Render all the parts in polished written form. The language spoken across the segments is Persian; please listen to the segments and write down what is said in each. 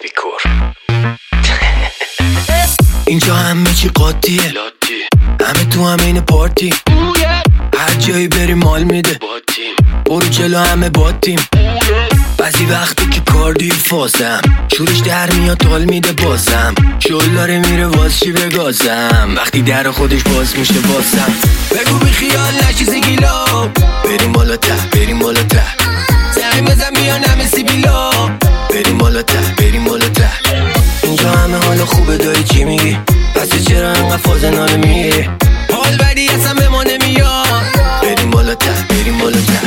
لیکور. اینجا همه چی قاطیه، همه تو همین پارتی، هر جایی بری مال میده، برو جلو همه باتیم. بعضی وقتی که کاردی فازم، شورش در میاد حال میده بازم، شل داره میره واز چی بگازم، وقتی در خودش باز میشه بازم. بگو بی خیال نشی زیگیلا، بریم بالا ته بریم بالا ته، زنگ بزن میان همه سیبیلا، بریم بالا ته بریم بالا ته. اینجا همه حالا خوبه داری چی میگی، پس چرا انقدر فاز ناله میگی، حال بدی اصلا به ما نمیاد، بریم بالا ته بریم بالا ته.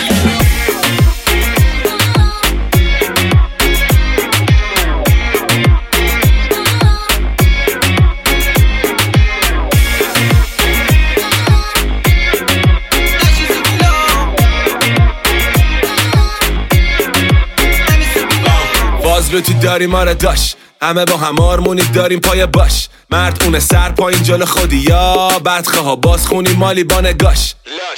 فازلوتی داریم ما را داشت، همه با هم آرمونی داریم پای باش، مرد اونه سر پایین جلو خودی یا بدخواه ها باز خونی مالی با نگاش.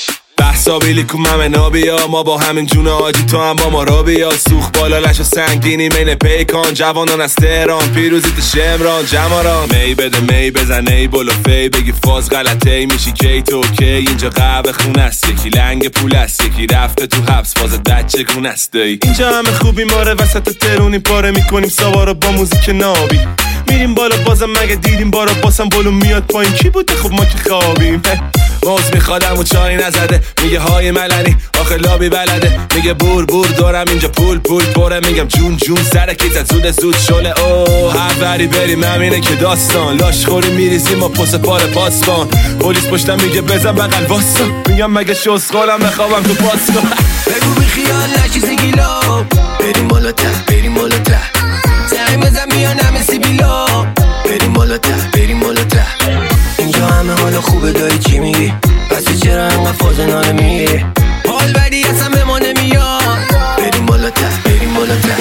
بحثا بیلیکوم همه نابیا، ما با همین جون آجی تو هم با ما را بیا، سوخ بالا لش و سنگینی مین پیکان، جوانان از تهران پیروزیت شمران جماران. می بده می بزن ای بلو فی، بگی فاز غلطه ای میشی کی تو کی، اینجا قهوه خون است، یکی لنگ پول است، یکی رفته تو حبس فاز دچه کون است دایی. اینجا همه خوبی ماره وسط ترونی پاره میکنیم سوارو با موزیک نابی، میریم بالا بازم مگه دیدیم بارا باسم بلو میاد پایین کی بوده خب ما که خوابیم. موز میخوادم و چای نزده، میگه های ملنی آخه لابی بلده، میگه بور بور دارم اینجا پول پول پره، میگم جون جون سرکیت زود زود شله. اوه هر بری بریم همینه که داستان، لاش خوری میریزیم و پس پار پاسبان، پلیس پشتم میگه بزن بغل واسا، میگم مگه شسخالم بخوابم تو پاسکان. بگو بی خیال نشی زیگیلا، بریم بالا ته بریم بالا ته، زنگ بزن میان همه سیبیلا، بریم بالا ته بریم بالا ته. اینجا همه حالا خوبه داری چی میگی، پس چرا انقدر فاز ناله میگی، حال بدی اصلا به ما نمیاد، بریم بالا ته بریم بالا ته.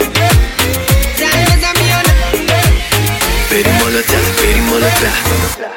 بریم بالا ته بریم بالا ته.